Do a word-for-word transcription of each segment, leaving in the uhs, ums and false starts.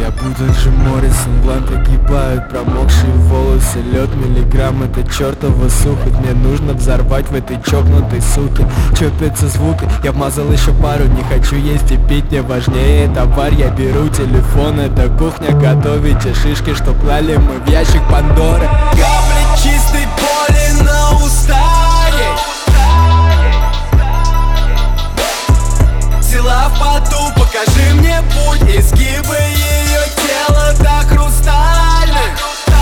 Я будто Джим Моррисон, блант огибают промокшие волосы. Лед миллиграмм, это чертова сухоть. Мне нужно взорвать в этой чокнутой суке. Чопятся звуки, я вмазал еще пару. Не хочу есть и пить, мне важнее товар. Я беру телефон, это кухня, готовите шишки, что клали мы в ящик Пандоры. Капли чистой боли на уста ей. Сила в поту, покажи мне путь. Изгибы ее тела так хрустальны.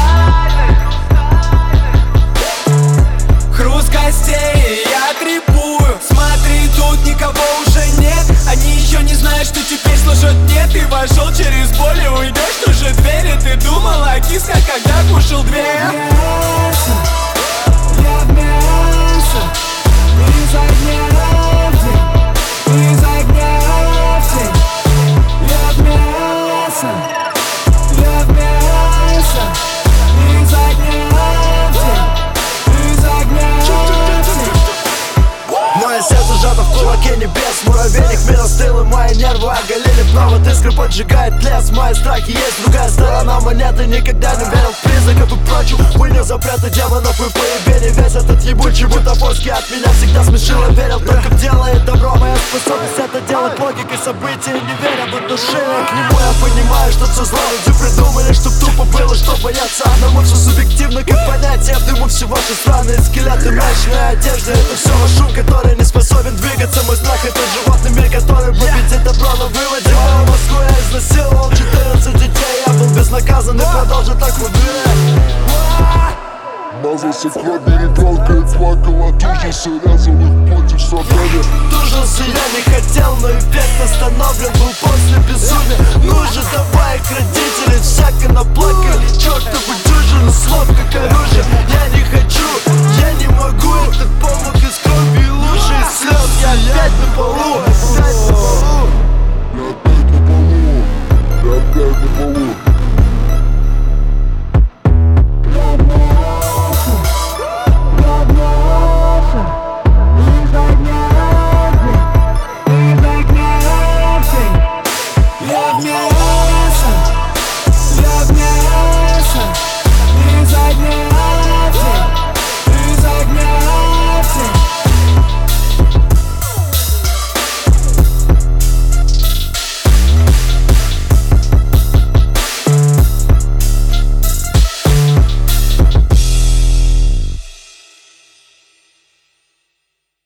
Хруст костей, я трепую. Смотри, тут никого уже нет. Они еще не знают, что теперь служат мне. Ты вошел через боль и уйдешь в ту же дверь. И ты думала о кисках, когда кушал две. Мясо, я в мясо, из огня в день, из огня в день. Я в мясо, я в мясо, из огня в день, из огня в день. Мое сердце сжато в кулаке небес. Мой веник мир остыл и мои нервы оголили. Но вот искры поджигает лес. Мои страхи есть другая сторона монеты. Никогда не верил в призраков и прочую хуйню, запреты демонов и поебени. Весь этот ебучий бутафорский от меня всегда смешил. Я верил только в дело и добро. Моя способность это делать логикой событий. Не веря в отношение к нему, я понимаю, что все зло люди придумали, чтоб тупо было, что бояться. Одному все субъективно, как понятие. В дыму все ваши странные скелеты, мрачная одежда. Это все ваш шум, который не способен двигаться. Мой страх это животный мир, который победит добро на выводе. Мою Москву я изнасиловал четырнадцать детей. Я был безнаказан и продолжу так убирать. Мазался кровью, ребенка и плакал от ужаса. Резал их плоть в собрание. Тужился я не хотел, но эффект остановлен был после безумия. Ну же давай к родителям, всяко наплакали. Чертовы дюжины